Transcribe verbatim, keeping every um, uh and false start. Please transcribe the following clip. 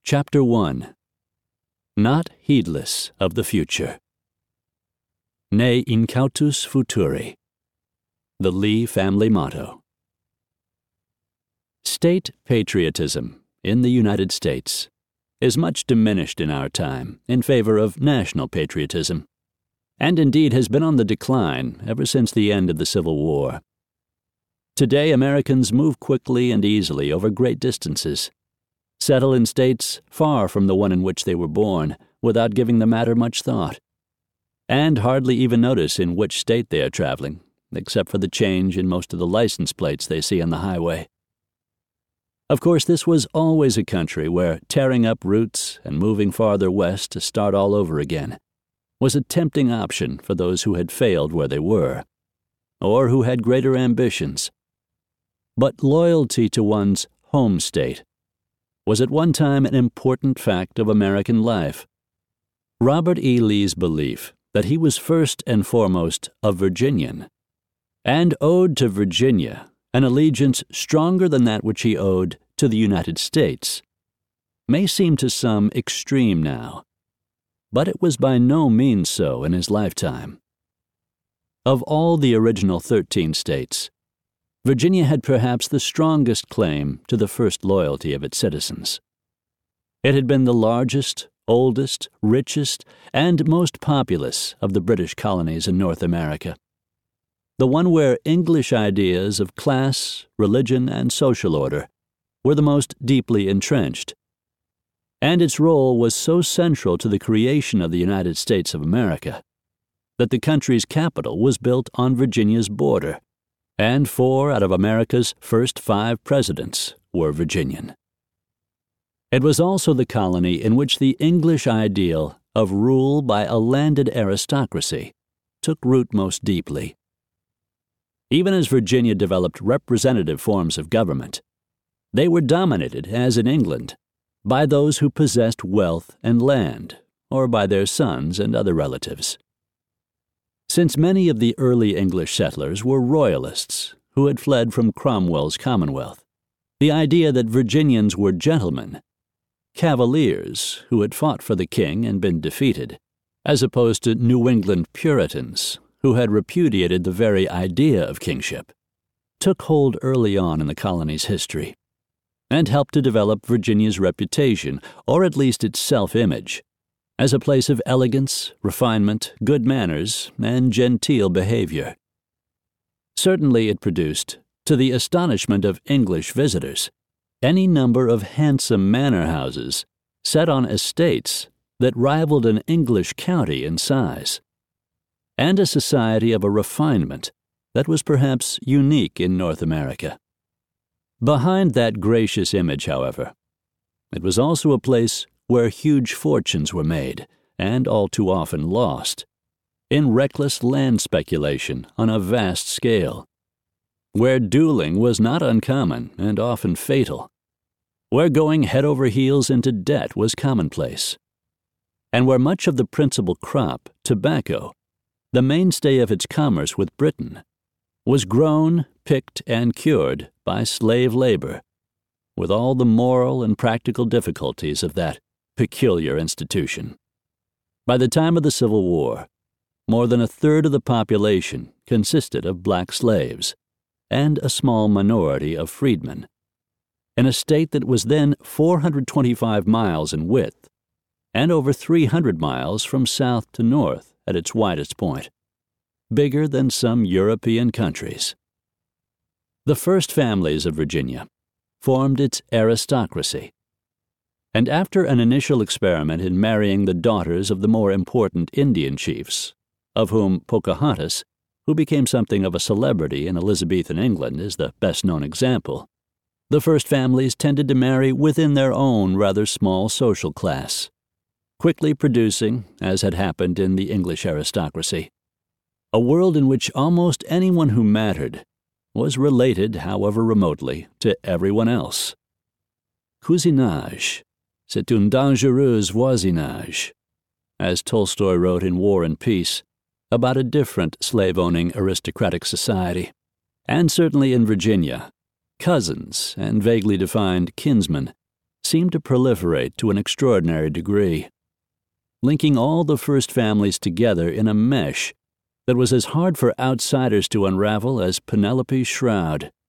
Chapter one. Not Heedless of the Future. Ne Incautus Futuri. The Lee family motto. State patriotism in the United States is much diminished in our time in favor of national patriotism, and indeed has been on the decline ever since the end of the Civil War. Today, Americans move quickly and easily over great distances, settle in states far from the one in which they were born without giving the matter much thought, and hardly even notice in which state they are traveling, except for the change in most of the license plates they see on the highway. Of course, this was always a country where tearing up roots and moving farther west to start all over again was a tempting option for those who had failed where they were, or who had greater ambitions. But loyalty to one's home state was at one time an important fact of American life. Robert E. Lee's belief that he was first and foremost a Virginian, and owed to Virginia an allegiance stronger than that which he owed to the United States, may seem to some extreme now, but it was by no means so in his lifetime. Of all the original thirteen states, Virginia had perhaps the strongest claim to the first loyalty of its citizens. It had been the largest, oldest, richest, and most populous of the British colonies in North America, the one where English ideas of class, religion, and social order were the most deeply entrenched. And its role was so central to the creation of the United States of America that the country's capital was built on Virginia's border, and four out of America's first five presidents were Virginian. It was also the colony in which the English ideal of rule by a landed aristocracy took root most deeply. Even as Virginia developed representative forms of government, they were dominated, as in England, by those who possessed wealth and land, or by their sons and other relatives. Since many of the early English settlers were royalists who had fled from Cromwell's Commonwealth, the idea that Virginians were gentlemen, cavaliers who had fought for the king and been defeated, as opposed to New England Puritans who had repudiated the very idea of kingship, took hold early on in the colony's history, and helped to develop Virginia's reputation, or at least its self-image, as a place of elegance, refinement, good manners, and genteel behavior. Certainly it produced, to the astonishment of English visitors, any number of handsome manor houses set on estates that rivaled an English county in size, and a society of a refinement that was perhaps unique in North America. Behind that gracious image, however, it was also a place where huge fortunes were made, and all too often lost, in reckless land speculation on a vast scale, where dueling was not uncommon and often fatal, where going head over heels into debt was commonplace, and where much of the principal crop, tobacco, the mainstay of its commerce with Britain, was grown, picked, and cured by slave labor, with all the moral and practical difficulties of that peculiar institution. By the time of the Civil War, more than a third of the population consisted of black slaves, and a small minority of freedmen, in a state that was then four hundred twenty-five miles in width, and over three hundred miles from south to north at its widest point, bigger than some European countries. The first families of Virginia formed its aristocracy, and after an initial experiment in marrying the daughters of the more important Indian chiefs, of whom Pocahontas, who became something of a celebrity in Elizabethan England, is the best-known example, the first families tended to marry within their own rather small social class, quickly producing, as had happened in the English aristocracy, a world in which almost anyone who mattered was related, however remotely, to everyone else. Cousinage, c'est un dangereux voisinage, as Tolstoy wrote in War and Peace about a different slave-owning aristocratic society. And certainly in Virginia, cousins and vaguely defined kinsmen seemed to proliferate to an extraordinary degree, linking all the first families together in a mesh that was as hard for outsiders to unravel as Penelope's shroud.